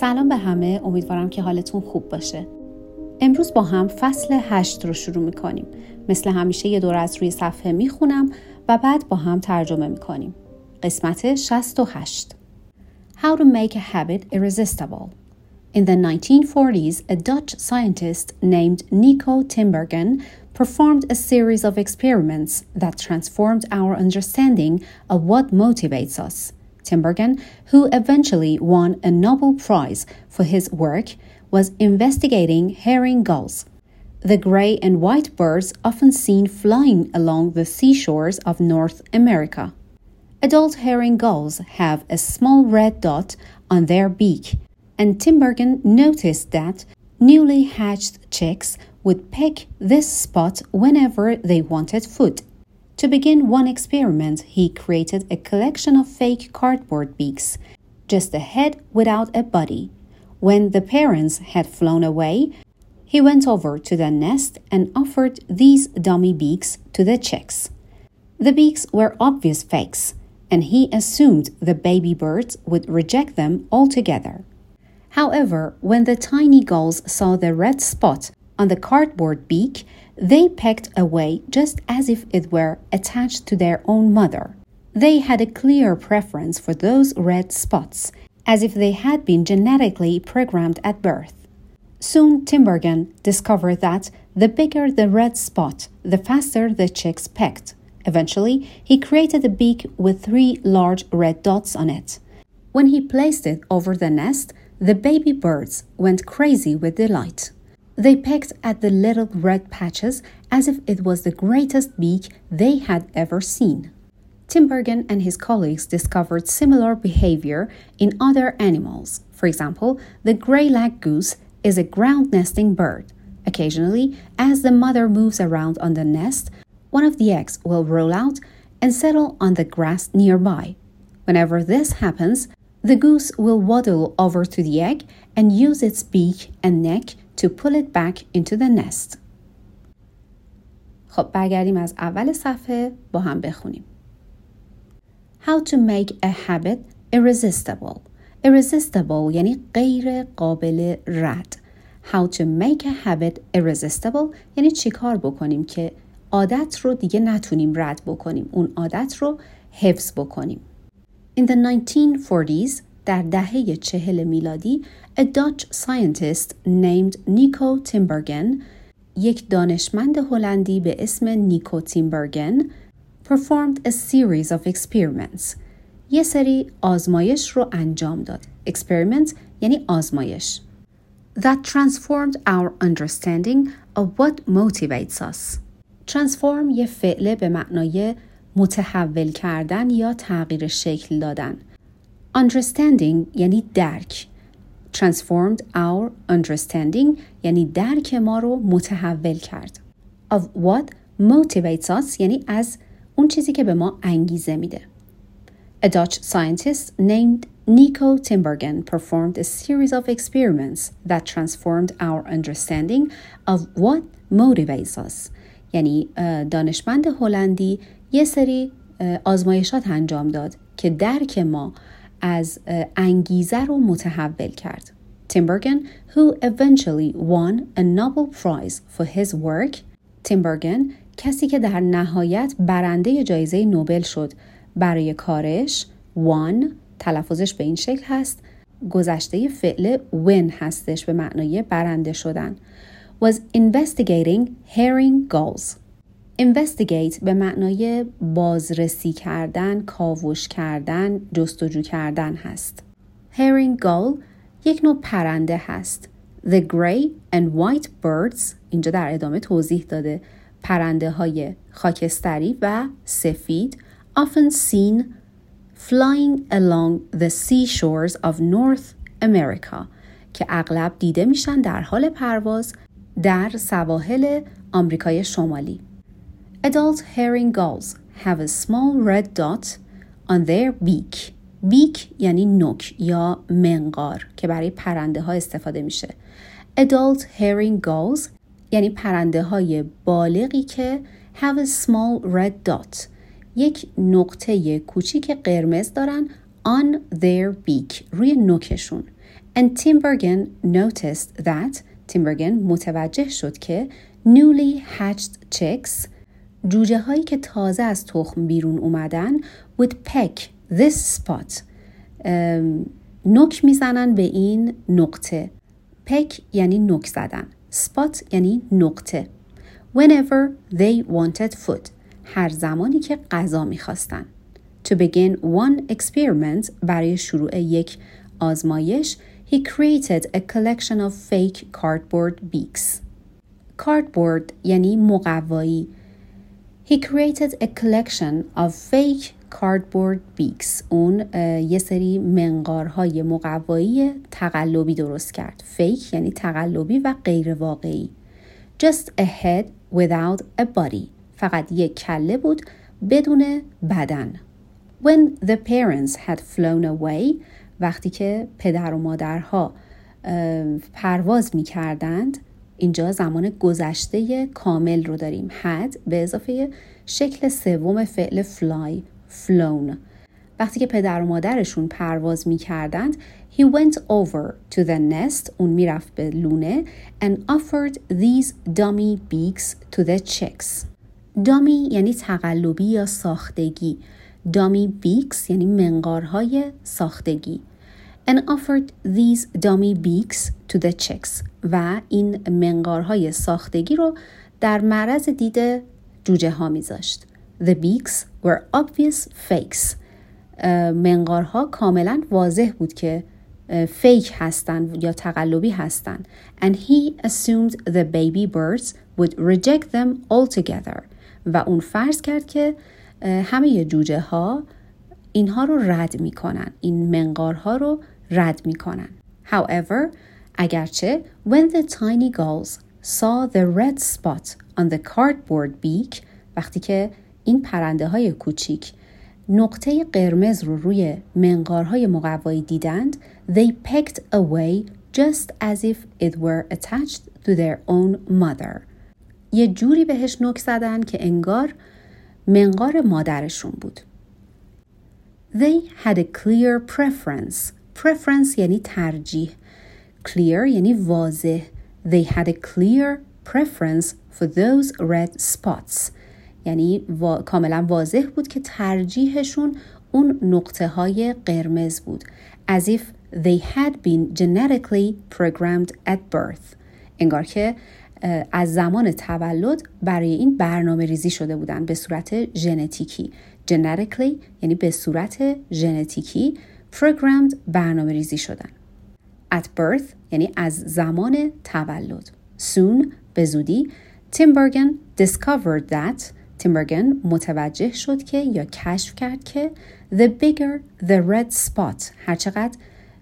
سلام به همه، امیدوارم که حالتون خوب باشه. امروز با هم فصل 8 رو شروع میکنیم. مثل همیشه یه دور از روی صفحه میخونم و بعد با هم ترجمه میکنیم. قسمت 68. How to make a habit irresistible. In the 1940s, a Dutch scientist named Nico Tinbergen performed a series of experiments that transformed our understanding of what motivates us. Tinbergen, who eventually won a Nobel Prize for his work, was investigating herring gulls, the gray and white birds often seen flying along the seashores of North America. Adult herring gulls have a small red dot on their beak, and Tinbergen noticed that newly hatched chicks would pick this spot whenever they wanted food. To begin one experiment, he created a collection of fake cardboard beaks, just a head without a body. When the parents had flown away, he went over to the nest and offered these dummy beaks to the chicks. The beaks were obvious fakes, and he assumed the baby birds would reject them altogether. However, when the tiny gulls saw the red spot on the cardboard beak, they pecked away just as if it were attached to their own mother. They had a clear preference for those red spots, as if they had been genetically programmed at birth. Soon, Tinbergen discovered that the bigger the red spot, the faster the chicks pecked. Eventually, he created a beak with 3 large red dots on it. When he placed it over the nest, the baby birds went crazy with delight. They pecked at the little red patches as if it was the greatest beak they had ever seen. Tinbergen and his colleagues discovered similar behavior in other animals. For example, the gray-lag goose is a ground-nesting bird. Occasionally, as the mother moves around on the nest, one of the eggs will roll out and settle on the grass nearby. Whenever this happens, the goose will waddle over to the egg and use its beak and neck to pull it back into the nest. خب برگردیم از اول صفحه با هم بخونیم. How to make a habit irresistible. Irresistible یعنی غیر قابل رد. How to make a habit irresistible یعنی چی کار بکنیم که عادت رو دیگه نتونیم رد بکنیم. اون عادت رو حفظ بکنیم. In the 1940s, در دهه 40 میلادی, a Dutch scientist named Nico Tinbergen, یک دانشمند هلندی به اسم نیکو تینبرگن, performed a series of experiments. یه سری آزمایش رو انجام داد. Experiment یعنی آزمایش. That transformed our understanding of what motivates us. Transform یه فعل به معنای متحول کردن یا تغییر شکل دادن. Understanding یعنی درک. Transformed our understanding یعنی درک ما رو متحول کرد. Of what motivates us یعنی از اون چیزی که به ما انگیزه میده. A Dutch scientist named Nico Tinbergen performed a series of experiments that transformed our understanding of what motivates us. یعنی دانشمند هلندی یه سری آزمایشات انجام داد که درک ما از انگیزه رو متحول کرد. Tinbergen, who eventually won a Nobel Prize for his work, Tinbergen کسی که در نهایت برنده جایزه نوبل شد برای کارش، won تلفظش به این شکل هست، گذشته فعل win هستش به معنای برنده شدن، was investigating herring gulls. Investigate به معنای بازرسی کردن، کاوش کردن، جستجو کردن هست. Herring gull یک نوع پرنده هست. The gray and white birds اینجا در ادامه توضیح داده پرنده های خاکستری و سفید often seen flying along the seashores of North America که اغلب دیده میشن در حال پرواز در سواحل آمریکای شمالی. Adult herring gulls have a small red dot on their beak. Beak یعنی نوک یا منقار که برای پرنده ها استفاده میشه. Adult herring gulls یعنی پرنده های بالغی که have a small red dot. یک نقطه کوچیک قرمز دارن on their beak روی نوکشون. And Tinbergen noticed that Tinbergen متوجه شد که newly hatched chicks جوجه هایی که تازه از تخم بیرون اومدن would peck this spot نوک میزنن به این نقطه. peck یعنی نوک زدن. spot یعنی نقطه. whenever they wanted food هر زمانی که غذا میخواستن. to begin one experiment برای شروع یک آزمایش he created a collection of fake cardboard beaks. cardboard یعنی مقوایی. He created a collection of fake cardboard beaks. اون یه سری منقارهای مقوایی تقلبی درست کرد. fake یعنی تقلبی و غیر واقعی. Just a head without a body. فقط یک کله بود بدون بدن. When the parents had flown away وقتی که پدر و مادرها پرواز می کردند اینجا زمان گذشته کامل رو داریم. had به اضافه شکل سوم فعل fly flown. وقتی که پدر و مادرشون پرواز می کردند he went over to the nest اون می رفت به لونه and offered these dummy beaks to the chicks. dummy یعنی تقلبی یا ساختگی. dummy beaks یعنی منقارهای ساختگی. and offered these dummy beaks to the chicks و این منقارهای ساختگی رو در معرض دید جوجه ها میذاشت. The beaks were obvious fakes. منقارها کاملا واضح بود که فیک هستن یا تقلبی هستن. And he assumed the baby birds would reject them altogether. و اون فرض کرد که همه جوجه ها اینها رو رد میکنن. این منقارها رو رد میکنن. However, اگرچه when the tiny gulls saw the red spot on the cardboard beak وقتی که این پرنده های کوچیک نقطه قرمز رو روی منقارهای مقوایی دیدند they pecked away just as if it were attached to their own mother. یه جوری بهش نوک زدن که انگار منقار مادرشون بود. They had a clear preference. Preference یعنی ترجیح. Clear یعنی واضح. They had a clear preference for those red spots. یعنی کاملا واضح بود که ترجیحشون اون نقطه های قرمز بود. As if they had been genetically programmed at birth. انگار که از زمان تولد برای این برنامه ریزی شده بودن به صورت ژنتیکی. Genetically یعنی به صورت ژنتیکی programmed برنامه ریزی شدن. At birth یعنی از زمان تولد. Soon به زودی Tinbergen discovered that Tinbergen متوجه شد که یا کشف کرد که the bigger the red spot هرچقدر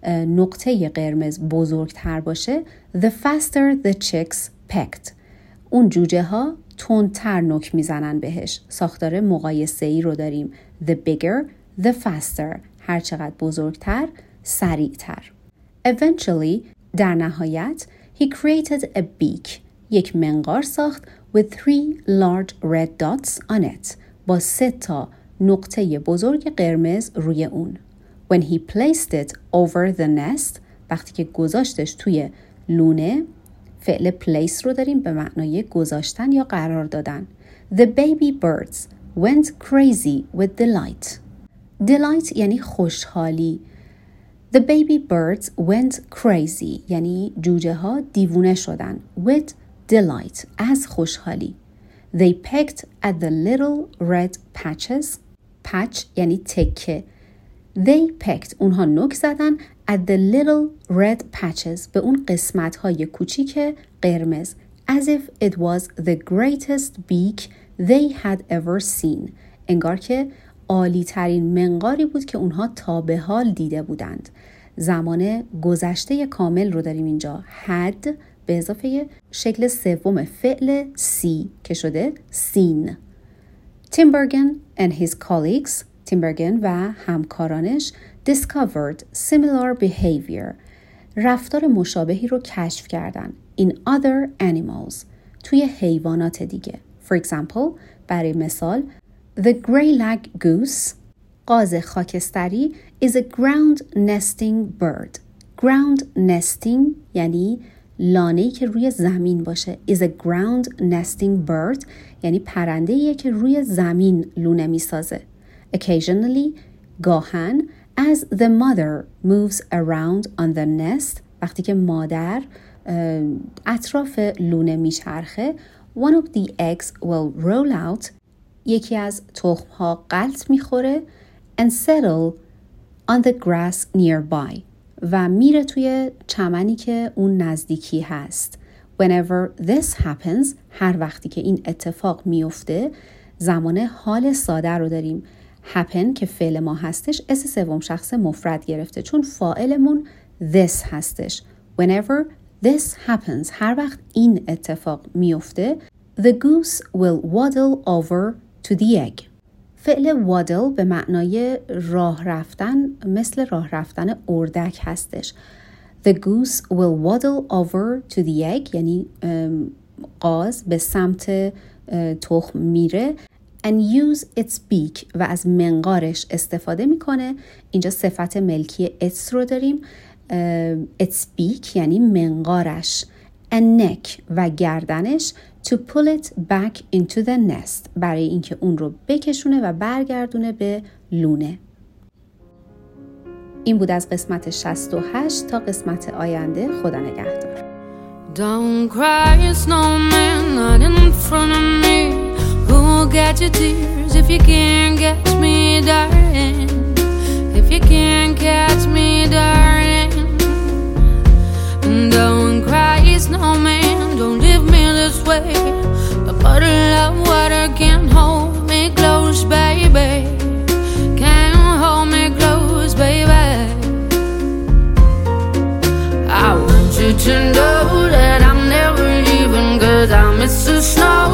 نقطه قرمز بزرگتر باشه the faster the chicks pecked. اون جوجه ها تندتر نوک میزنن بهش. ساختار مقایسه‌ای رو داریم. The bigger, the faster. هر چقدر بزرگتر، سریعتر. Eventually, در نهایت, he created a beak. یک منقار ساخت with 3 large red dots on it. با 3 تا نقطه بزرگ قرمز روی اون. When he placed it over the nest, وقتی که گذاشتش توی لونه، فعل place رو داریم به معنای گذاشتن یا قرار دادن. The baby birds went crazy with delight. Delight یعنی خوشحالی. The baby birds went crazy یعنی جوجه ها دیوونه شدن. With delight از خوشحالی. They pecked at the little red patches. Patch یعنی تکه. They pecked اونها نوک زدن at the little red patches به اون قسمت های کوچیک قرمز as if it was the greatest beak they had ever seen. انگار که عالی ترین منقاری بود که اونها تا به حال دیده بودند. زمان گذشته کامل رو داریم اینجا. had به اضافه شکل سوم فعل see که شده seen. Tinbergen and his colleagues Tinbergen و همکارانش discovered similar behavior. رفتار مشابهی رو کشف کردن. In other animals. توی حیوانات دیگه. For example, برای مثال, the gray-lag goose, قاز خاکستری, is a ground nesting bird. ground nesting یعنی لانه‌ای که روی زمین باشه. is a ground nesting bird یعنی پرنده‌ایه که روی زمین لونه میسازه. occasionally گاهن as the mother moves around on the nest وقتی که مادر اطراف لونه میچرخه one of the eggs will roll out یکی از تخم‌ها غلط میخوره and settle on the grass nearby و میره توی چمنی که اون نزدیکی هست. Whenever this happens هر وقتی که این اتفاق میفته زمان حال ساده رو داریم. happen که فعل ما هستش اس سوم شخص مفرد گرفته چون فاعلمون this هستش. Whenever this happens هر وقت این اتفاق میفته the goose will waddle over to the egg. فعل waddle به معنای راه رفتن مثل راه رفتن اردک هستش. The goose will waddle over to the egg یعنی قاز به سمت تخم میره and use its beak و از منقارش استفاده میکنه. اینجا صفت ملکی its رو داریم. its beak یعنی منقارش and neck و گردنش to pull it back into the nest برای اینکه اون رو بکشونه و برگردونه به لونه. این بود از قسمت 68 تا قسمت آینده. خدا نگهدار. Don't cry, snowman, not in front of me. Who'll get your tears if you can't catch me, darling? If you can't catch me, darling. Don't cry, snowman, don't leave me this way. A bottle of water can't hold me close, baby. Can't hold me close, baby. I want you to know that I'm never leaving, 'cause I miss the snow.